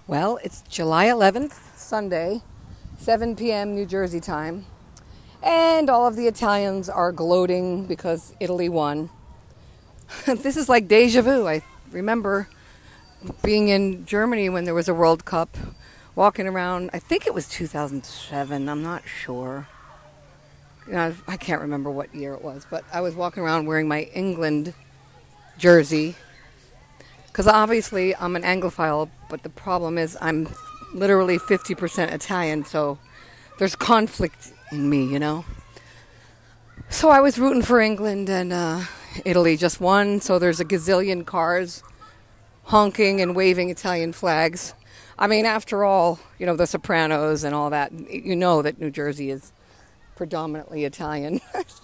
Well, it's July 11th, Sunday, 7 p.m. New Jersey time, and all of the Italians are gloating because Italy won. This is like deja vu. I remember being in Germany when there was a World Cup, walking around. I think it was 2007. I'm not sure. I can't remember what year it was, but I was walking around wearing my England jersey. Because obviously I'm an Anglophile, but the problem is I'm literally 50% Italian, so there's conflict in me, you know. So I was rooting for England, and Italy just won, so there's a gazillion cars honking and waving Italian flags. I mean, after all, you know, The Sopranos and all that, you know that New Jersey is predominantly Italian.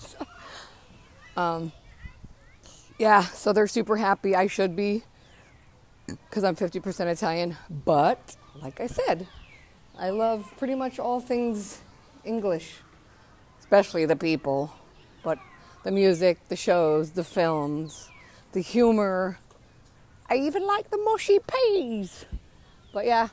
Yeah, so they're super happy. I should be, because I'm 50% Italian. But, like I said, I love pretty much all things English, especially the people. But the music, the shows, the films, the humor. I even like the mushy peas. But yeah,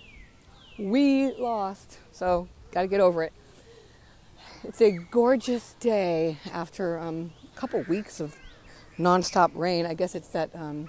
we lost, so gotta get over it. It's a gorgeous day after a couple weeks of nonstop rain. I guess it's that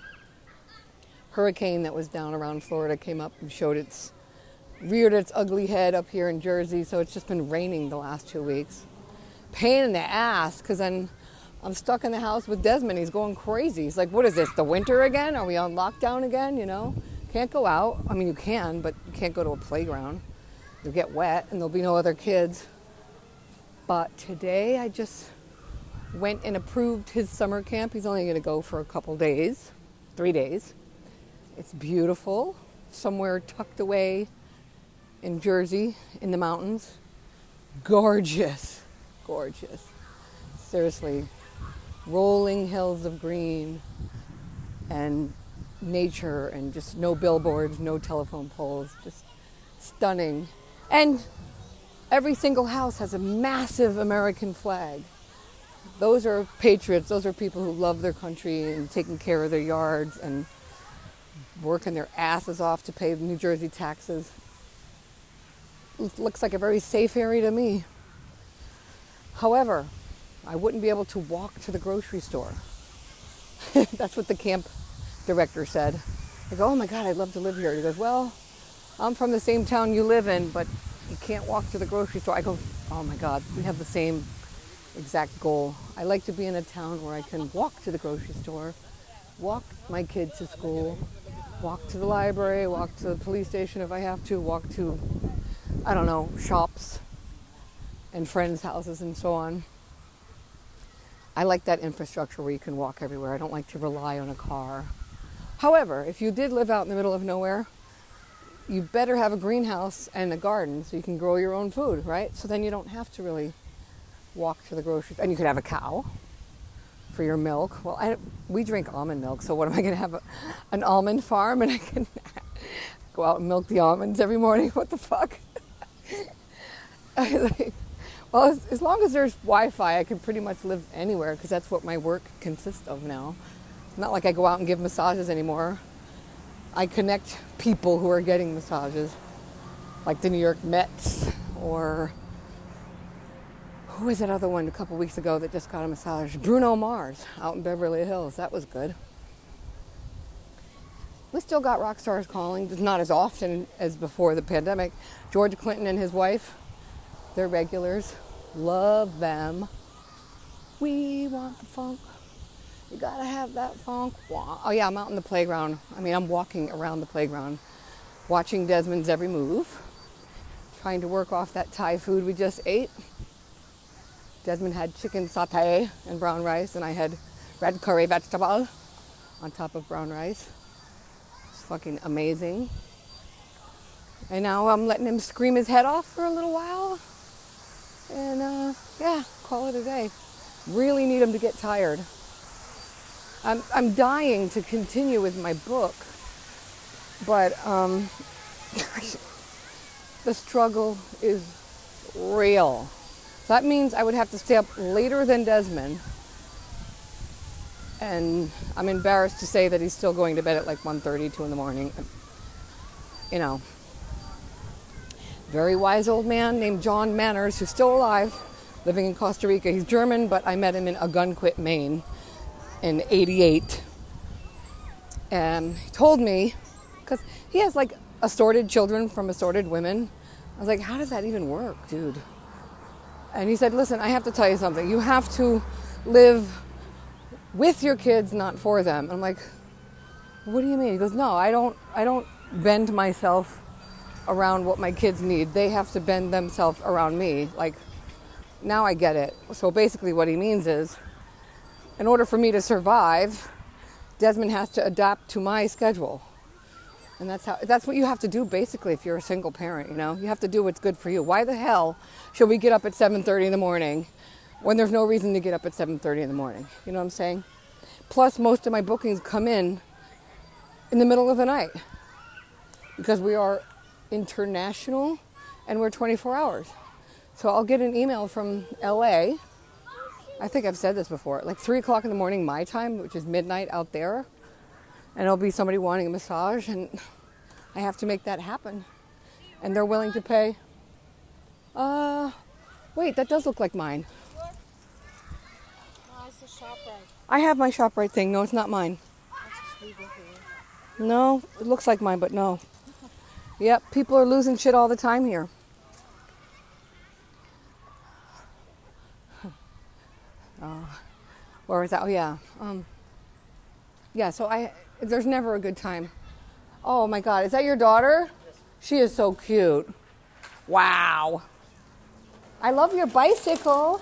hurricane that was down around Florida came up and reared its ugly head up here in Jersey, so it's just been raining the last 2 weeks. Pain in the ass, because then I'm stuck in the house with Desmond. He's going crazy. He's like, what is this, the winter again? Are we on lockdown again, you know? Can't go out. I mean, you can, but you can't go to a playground. You'll get wet, and there'll be no other kids. But today I just went and approved his summer camp. He's only going to go for a couple days, 3 days. It's beautiful, somewhere tucked away in Jersey, in the mountains. Gorgeous, gorgeous. Seriously, rolling hills of green and nature and just no billboards, no telephone poles, just stunning. And every single house has a massive American flag. Those are patriots. Those are people who love their country and taking care of their yards and working their asses off to pay the New Jersey taxes. It looks like a very safe area to me. However, I wouldn't be able to walk to the grocery store. That's what the camp director said. I go, oh my God, I'd love to live here. He goes, well, I'm from the same town you live in, but you can't walk to the grocery store. I go, oh my God, we have the same exact goal. I like to be in a town where I can walk to the grocery store, walk my kid to school, walk to the library, walk to the police station if I have to, walk to, I don't know, shops and friends' houses and so on. I like that infrastructure where you can walk everywhere. I don't like to rely on a car. However, if you did live out in the middle of nowhere, you better have a greenhouse and a garden so you can grow your own food, right? So then you don't have to really walk to the grocery store. And you could have a cow for your milk. Well, we drink almond milk, so what am I going to have? An almond farm and I can go out and milk the almonds every morning? What the fuck? Well, as long as there's Wi-Fi, I can pretty much live anywhere because that's what my work consists of now. It's not like I go out and give massages anymore. I connect people who are getting massages, like the New York Mets, or who was that other one a couple weeks ago that just got a massage? Bruno Mars out in Beverly Hills. That was good. We still got rock stars calling, just not as often as before the pandemic. George Clinton and his wife, they're regulars. Love them. We want the funk. You gotta have that funk. Oh yeah, I'm out in the playground. I mean, I'm walking around the playground, watching Desmond's every move, trying to work off that Thai food we just ate. Desmond had chicken satay and brown rice, and I had red curry vegetable on top of brown rice. It's fucking amazing. And now I'm letting him scream his head off for a little while. And yeah, call it a day. Really need him to get tired. I'm dying to continue with my book, but the struggle is real. So that means I would have to stay up later than Desmond, and I'm embarrassed to say that he's still going to bed at like 1:30, 2 in the morning. you know, very wise old man named John Manners, who's still alive, living in Costa Rica. He's German, but I met him in Ogunquit, Maine in '88. And he told me, because he has like assorted children from assorted women. I was like, how does that even work, dude? And he said, listen, I have to tell you something. You have to live with your kids, not for them. I'm like, what do you mean? He goes, no, I don't bend myself around what my kids need. They have to bend themselves around me. Like, now I get it. So basically what he means is, in order for me to survive, Desmond has to adapt to my schedule. And that's what you have to do basically if you're a single parent, you know? You have to do what's good for you. Why the hell should we get up at 7:30 in the morning when there's no reason to get up at 7:30 in the morning? You know what I'm saying? Plus, most of my bookings come in the middle of the night because we are international and we're 24 hours. So I'll get an email from LA. I think I've said this before, like 3 o'clock in the morning my time, which is midnight out there. And it'll be somebody wanting a massage, and I have to make that happen. And they're willing to pay. Wait, that does look like mine. No, it's the ShopRite. I have my ShopRite thing. No, it's not mine. Let's just leave it here. No, it looks like mine, but no. Yep, people are losing shit all the time here. Where was that? Oh, yeah. Yeah, so there's never a good time. Oh, my God. Is that your daughter? She is so cute. Wow. I love your bicycle.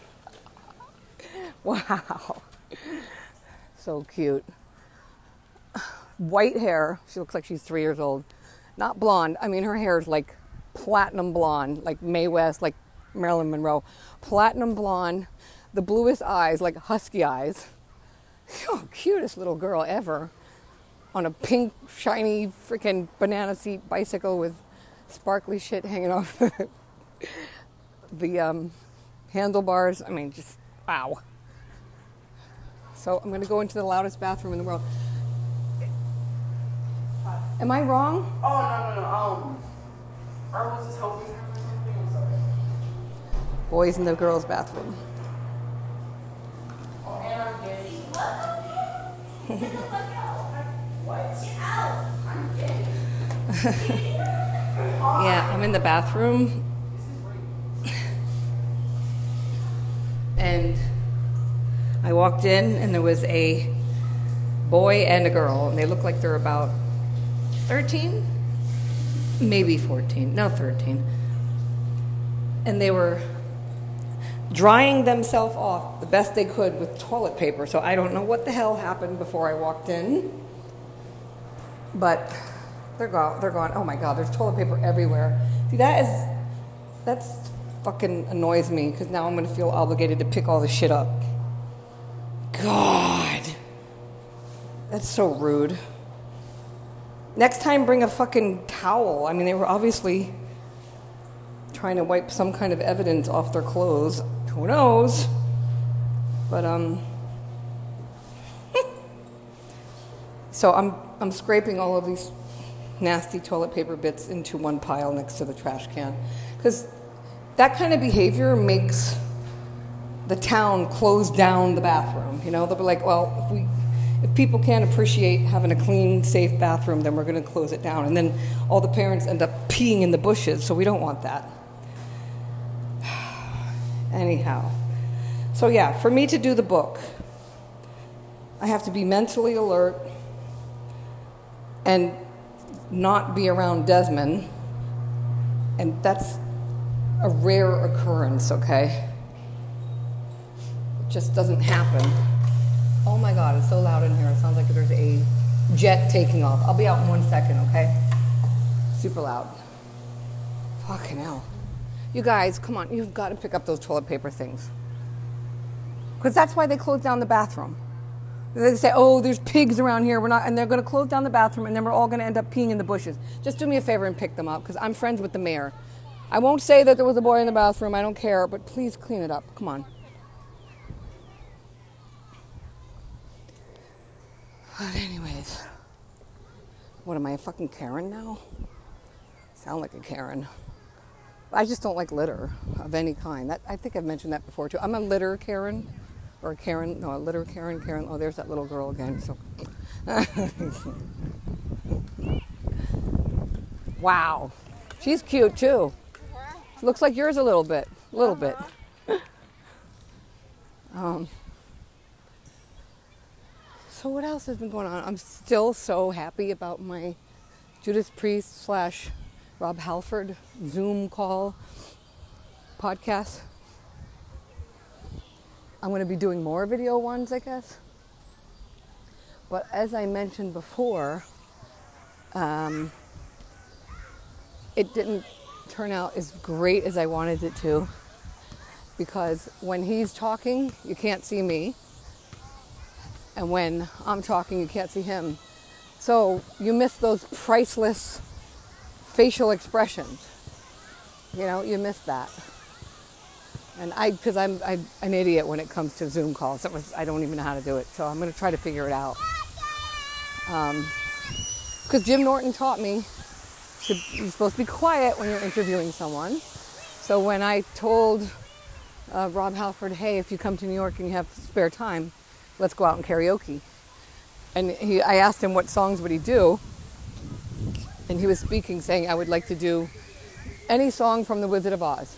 Wow. So cute. White hair. She looks like she's 3 years old. Not blonde. I mean, her hair is like platinum blonde, like Mae West, like Marilyn Monroe. Platinum blonde. The bluest eyes, like husky eyes. Oh, cutest little girl ever. On a pink, shiny, freaking banana seat bicycle with sparkly shit hanging off the handlebars. I mean, just wow. So I'm going to go into the loudest bathroom in the world. Am I wrong? Oh, no. I was just hoping there was something. I'm sorry. Boys in the girls' bathroom. Oh, and I'm gay. What? I'm gay. Yeah, I'm in the bathroom. And I walked in and there was a boy and a girl, and they look like they're about 13, maybe 14, no 13. And they were drying themselves off the best they could with toilet paper. So I don't know what the hell happened before I walked in, but they're gone. Oh my God, there's toilet paper everywhere. See, that's fucking annoys me, because now I'm going to feel obligated to pick all the shit up. God. That's so rude. Next time, bring a fucking towel. I mean, they were obviously trying to wipe some kind of evidence off their clothes. Who knows? But, so I'm scraping all of these nasty toilet paper bits into one pile next to the trash can. Because that kind of behavior makes the town close down the bathroom. You know, they'll be like, well, if people can't appreciate having a clean, safe bathroom, then we're going to close it down. And then all the parents end up peeing in the bushes, so we don't want that. Anyhow. So yeah, for me to do the book, I have to be mentally alert and not be around Desmond. And that's a rare occurrence, okay? It just doesn't happen. Oh my God, it's so loud in here. It sounds like there's a jet taking off. I'll be out in 1 second, okay? Super loud. Fucking hell. You guys, come on. You've got to pick up those toilet paper things. Because that's why they close down the bathroom. They say, oh, there's pigs around here. And they're going to close down the bathroom, and then we're all going to end up peeing in the bushes. Just do me a favor and pick them up, because I'm friends with the mayor. I won't say that there was a boy in the bathroom. I don't care, but please clean it up. Come on. But anyways, What am I, a fucking Karen now? Sound like a Karen. I just don't like litter of any kind. I think I've mentioned that before too. I'm a litter Karen, or a Karen, no, a litter Karen, Karen. Oh, there's that little girl again. So, wow, she's cute too. Looks like yours a little bit, So what else has been going on? I'm still so happy about my Judas Priest / Rob Halford Zoom call podcast. I'm going to be doing more video ones, I guess. But as I mentioned before, it didn't turn out as great as I wanted it to, because when he's talking, you can't see me. And when I'm talking, you can't see him. So you miss those priceless facial expressions. You know, you miss that. And because I'm an idiot when it comes to Zoom calls. I don't even know how to do it. So I'm going to try to figure it out. Because Jim Norton taught me you're supposed to be quiet when you're interviewing someone. So when I told Rob Halford, hey, if you come to New York and you have spare time, let's go out and karaoke. And I asked him what songs would he do. And he was speaking, saying, I would like to do any song from The Wizard of Oz.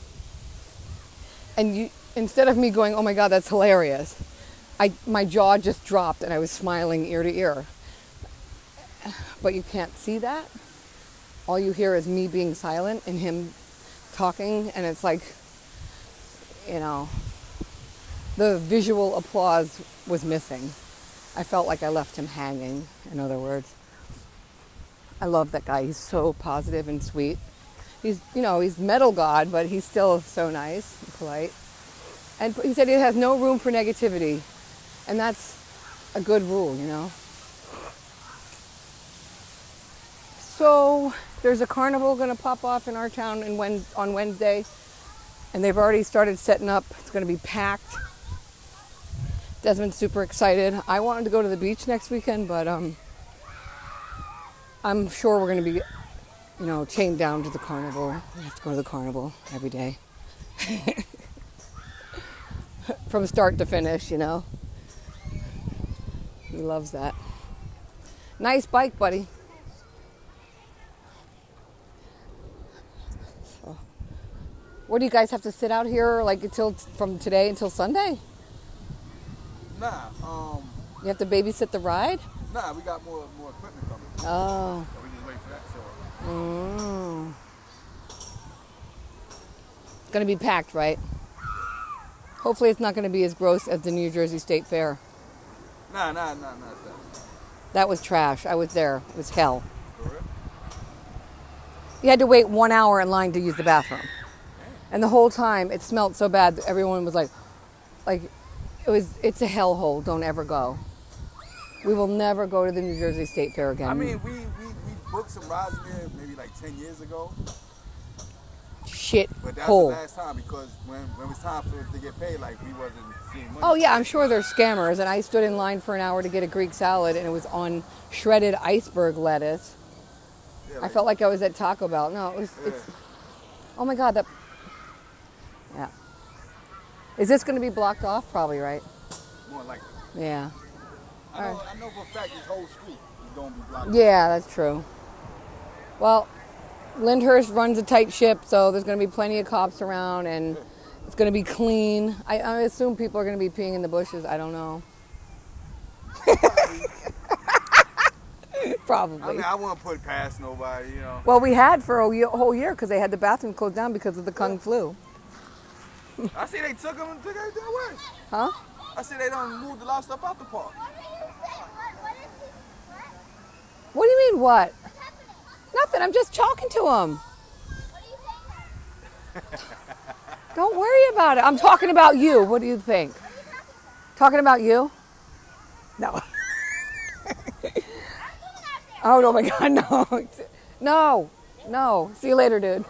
And instead of me going, oh my God, that's hilarious, my jaw just dropped and I was smiling ear to ear. But you can't see that. All you hear is me being silent and him talking. And it's like, you know, the visual applause was missing. I felt like I left him hanging, in other words. I love that guy. He's so positive and sweet. He's metal god, but he's still so nice and polite. And he said it has no room for negativity. And that's a good rule, you know. So there's a carnival going to pop off in our town on Wednesday. And they've already started setting up. It's going to be packed. Desmond's super excited. I wanted to go to the beach next weekend, but I'm sure we're going to be, chained down to the carnival. We have to go to the carnival every day. From start to finish, you know. He loves that. Nice bike, buddy. So, what do you guys have to sit out here from today until Sunday? Nah, you have to babysit the ride? Nah, we got more equipment coming. Oh. So we just wait for that show. Mm. It's going to be packed, right? Hopefully it's not going to be as gross as the New Jersey State Fair. Nah. That was trash. I was there. It was hell. For real? You had to wait 1 hour in line to use the bathroom. And the whole time it smelled so bad that everyone was like, it's a hellhole. Don't ever go. We will never go to the New Jersey State Fair again. I mean, we booked some rides there maybe like 10 years ago. Shit But that's hole. the last time, because when it was time for it to get paid, we wasn't seeing money. Oh yeah, I'm sure they're scammers. And I stood in line for an hour to get a Greek salad, and it was on shredded iceberg lettuce. Yeah, I felt like I was at Taco Bell. No, it's oh my God, yeah. Is this going to be blocked off? Probably, right? More likely. Yeah. I know for a fact this whole street is going to be blocked. Yeah, that's true. Well, Lyndhurst runs a tight ship, so there's going to be plenty of cops around, and it's going to be clean. I assume people are going to be peeing in the bushes. I don't know. Probably. I mean, I wouldn't put it past nobody, you know. Well, we had for a whole year because they had the bathroom closed down because of the Kung flu. I see they took them and took everything away. Huh? I see they done moved a lot of stuff out the park. What do you mean, what? Nothing. I'm just talking to him. Don't worry about it. I'm talking about you. What do you think? Talking about you? No. Oh, no, my God, no. No. See you later, dude.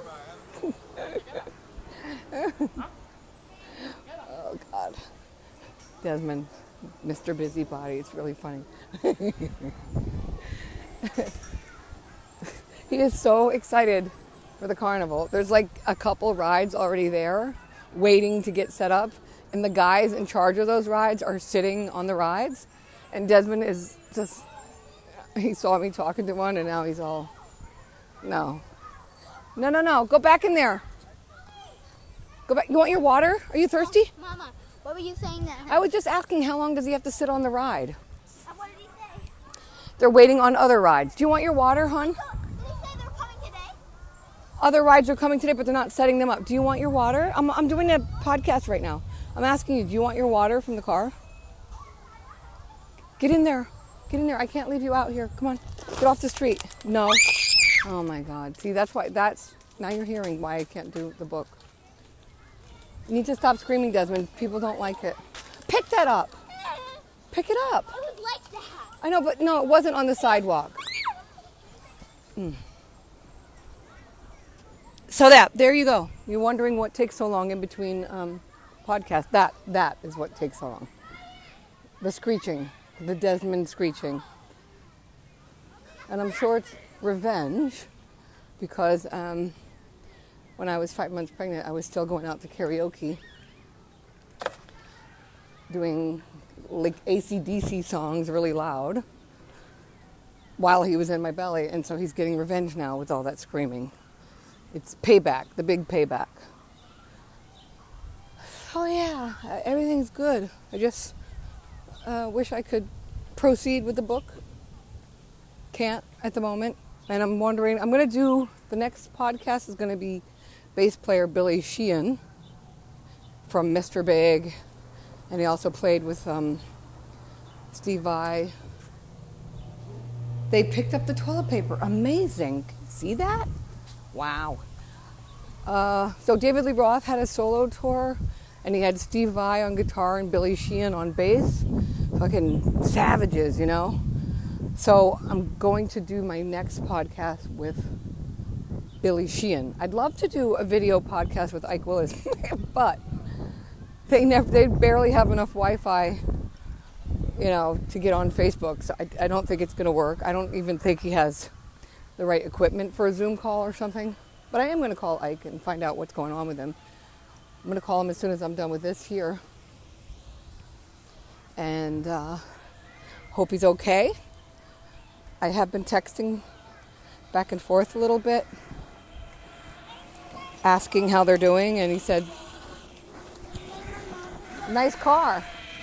Oh, God. Desmond, Mr. Busybody. It's really funny. He is so excited for the carnival. There's like a couple rides already there waiting to get set up. And the guys in charge of those rides are sitting on the rides. And Desmond is just, he saw me talking to one and now he's all, no. No. Go back in there. Go back. You want your water? Are you thirsty? Mama, what were you saying that? I was just asking how long does he have to sit on the ride? What did he say? They're waiting on other rides. Do you want your water, hon? Did he say they're coming today? Other rides are coming today, but they're not setting them up. Do you want your water? I'm doing a podcast right now. I'm asking you, do you want your water from the car? Get in there. Get in there. I can't leave you out here. Come on. Get off the street. No. Oh my God. See, now you're hearing why I can't do the book. You need to stop screaming, Desmond. People don't like it. Pick that up. Pick it up. It was like that. I know, but no, it wasn't on the sidewalk. So there you go. You're wondering what takes so long in between podcasts. That is what takes so long. The screeching, the Desmond screeching. And I'm sure it's revenge because when I was 5 months pregnant, I was still going out to karaoke, doing like AC/DC songs really loud while he was in my belly. And so he's getting revenge now with all that screaming. It's payback, the big payback. Oh yeah, everything's good. I just wish I could proceed with the book. Can't at the moment. And I'm wondering, I'm going to do, the next podcast is going to be bass player Billy Sheehan from Mr. Big. And he also played with Steve Vai. They picked up the toilet paper. Amazing. See that? Wow. So David Lee Roth had a solo tour, and he had Steve Vai on guitar and Billy Sheehan on bass. Fucking savages, you know? So I'm going to do my next podcast with Billy Sheehan. I'd love to do a video podcast with Ike Willis, but they barely have enough Wi-Fi, you know, to get on Facebook. So I don't think it's going to work. I don't even think he has the right equipment for a Zoom call or something. But I am going to call Ike and find out what's going on with him. I'm going to call him as soon as I'm done with this here. And hope he's okay. I have been texting back and forth a little bit, asking how they're doing, and he said, nice car.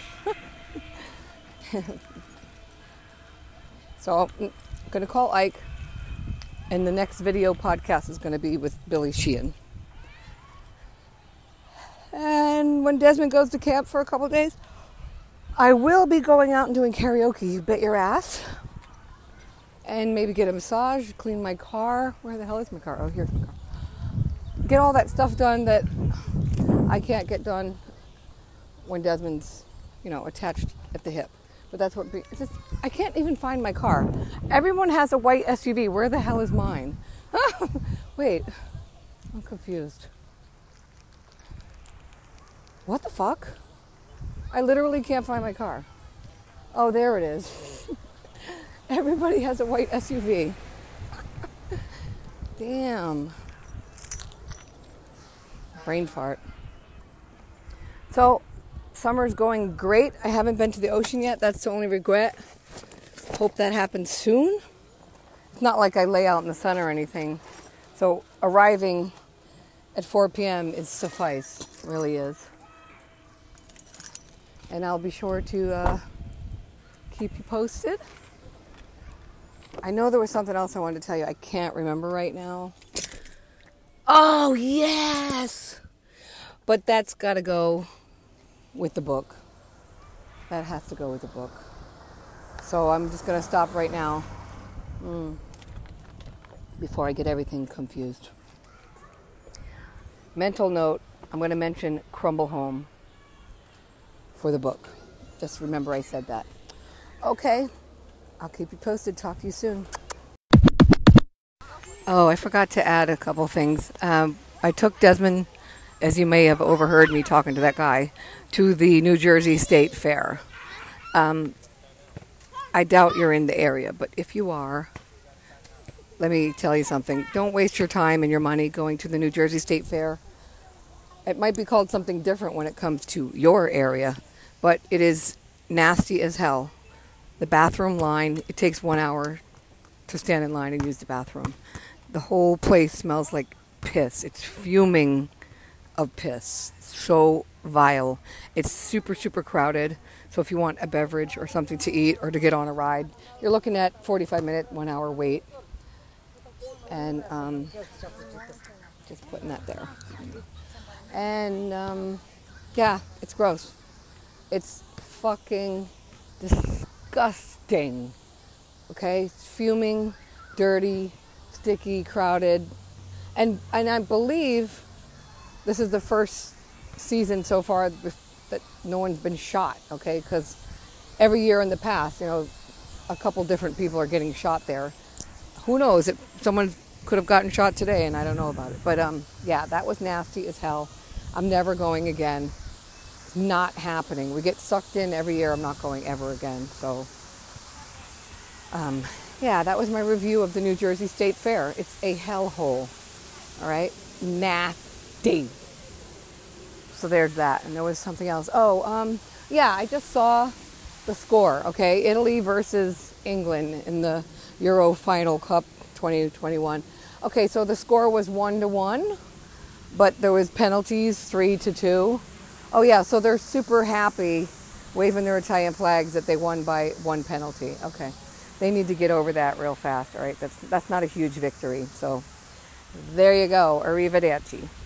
So I'm going to call Ike, and the next video podcast is going to be with Billy Sheehan. And when Desmond goes to camp for a couple of days, I will be going out and doing karaoke, you bet your ass. And maybe get a massage, clean my car. Where the hell is my car? Oh, here's my car. Get all that stuff done that I can't get done when Desmond's, you know, attached at the hip. But that's what, it's just, I can't even find my car. Everyone has a white SUV. Where the hell is mine? Wait, I'm confused. What the fuck? I literally can't find my car. Oh, there it is. Everybody has a white SUV. Damn. Brain fart. So, summer's going great. I haven't been to the ocean yet. That's the only regret. Hope that happens soon. It's not like I lay out in the sun or anything. So, arriving at 4 p.m. is suffice. It really is. And I'll be sure to keep you posted. I know there was something else I wanted to tell you. I can't remember right now. Oh, yes! But that's got to go with the book. That has to go with the book. So I'm just going to stop right now before I get everything confused. Mental note, I'm going to mention Crumble Home for the book. Just remember I said that. Okay. I'll keep you posted. Talk to you soon. Oh, I forgot to add a couple things. I took Desmond, as you may have overheard me talking to that guy, to the New Jersey State Fair. I doubt you're in the area, but if you are, let me tell you something. Don't waste your time and your money going to the New Jersey State Fair. It might be called something different when it comes to your area, but it is nasty as hell. The bathroom line, it takes 1 hour to stand in line and use the bathroom. The whole place smells like piss. It's fuming of piss. It's so vile. It's super, super crowded. So if you want a beverage or something to eat or to get on a ride, you're looking at 45-minute, 1 hour wait. And just putting that there. And yeah, it's gross. It's fucking disgusting. Okay? It's fuming, dirty, sticky, crowded. And I believe this is the first season so far that no one's been shot, okay? Because every year in the past, you know, a couple different people are getting shot there. Who knows? Someone could have gotten shot today, and I don't know about it. But yeah, that was nasty as hell. I'm never going again. It's not happening. We get sucked in every year. I'm not going ever again. So yeah, that was my review of the New Jersey State Fair. It's a hellhole. All right? Nasty. So there's that. And there was something else. Oh, yeah, I just saw the score, okay? Italy versus England in the Euro Final Cup 2021. Okay, so the score was 1-1, but there was penalties 3-2. Oh yeah, so they're super happy waving their Italian flags that they won by 1 penalty. Okay. They need to get over that real fast, all right? That's not a huge victory. So there you go. Arrivederci.